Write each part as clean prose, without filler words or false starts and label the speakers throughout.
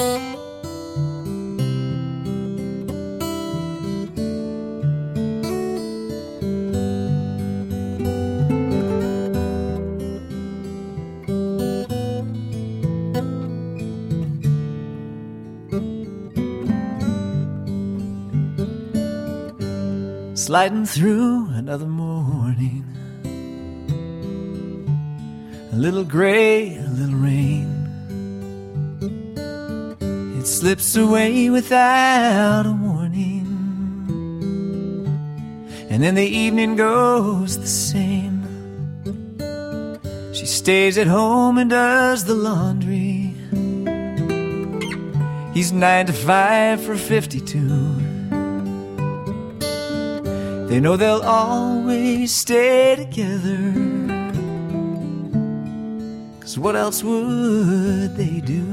Speaker 1: Sliding through another morning, a little gray, a little rain. It slips away without a warning, and then the evening goes the same. She stays at home and does the laundry. He's 9 to 5 for 52. They know they'll always stay together, 'cause what else would they do?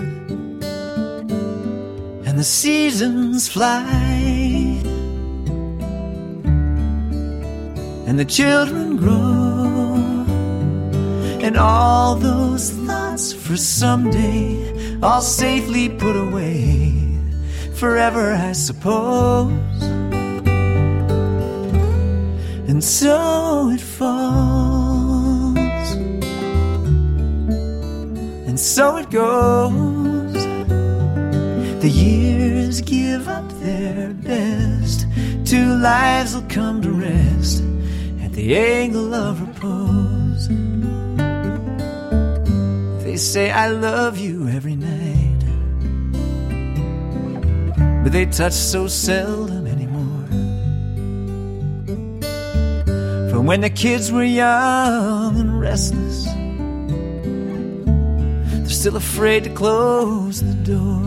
Speaker 1: And the seasons fly, and the children grow, and all those thoughts for someday, all safely put away, forever I suppose. And so it falls, and so it goes. The years give up their best, two lives will come to rest at the angle of repose. They say I love you every night, but they touch so seldom anymore. From when the kids were young and restless, they're still afraid to close the door.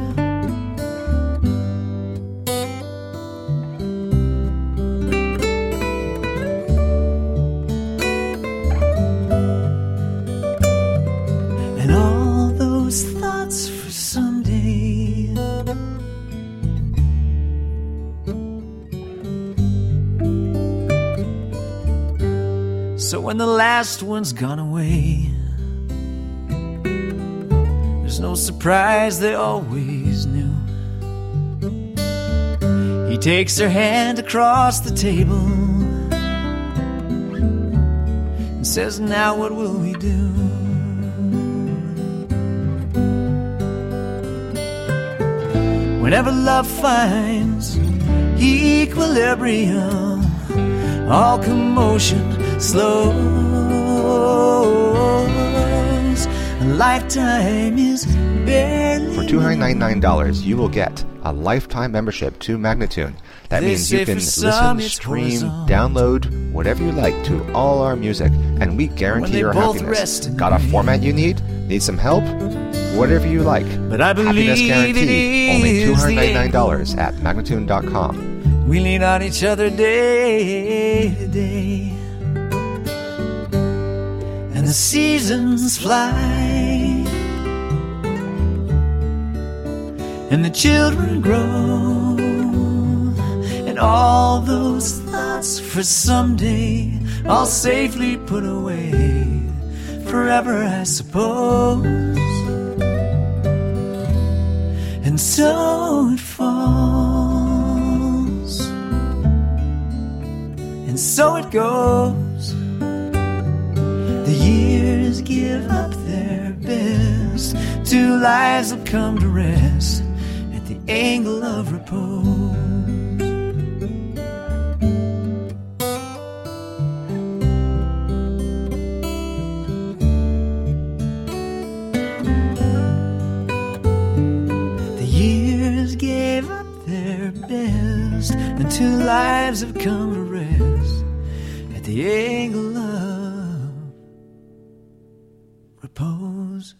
Speaker 1: And all those thoughts for someday, so when the last one's gone away, there's no surprise, they always knew. He takes her hand across the table and says, now what will we do? Whenever love finds equilibrium, all commotion slows. A lifetime is barely.
Speaker 2: For $299, you will get a lifetime membership to Magnatune. That means you can listen, stream, download, whatever you like to all our music, and we guarantee your happiness. Got a format you need? Need some help? Whatever you like.
Speaker 1: But I believe
Speaker 2: happiness guaranteed. Only $299 at Magnatune.com.
Speaker 1: We lean on each other day to day, and the seasons fly, and the children grow, and all those thoughts for someday, all safely put away, forever I suppose. And so it falls, and so it goes. The years give up their best, two lives have come to rest at the angle of repose. The years gave up their best, and two lives have come to rest at the angle of repose.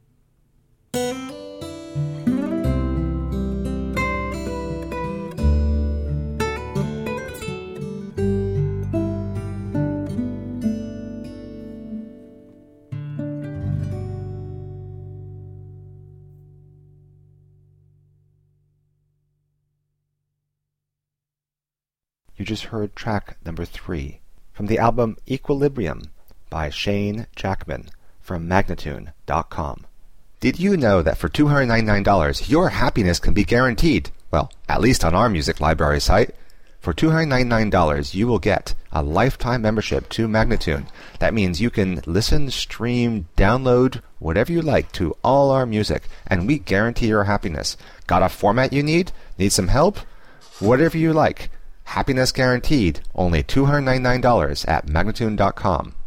Speaker 2: You just heard track number 3 from the album Equilibrium by Shane Jackman from Magnatune.com. Did you know that for $299, your happiness can be guaranteed? Well, at least on our music library site. For $299, you will get a lifetime membership to Magnatune. That means you can listen, stream, download, whatever you like to all our music, and we guarantee your happiness. Got a format you need? Need some help? Whatever you like. Happiness guaranteed. Only $299 at Magnatune.com.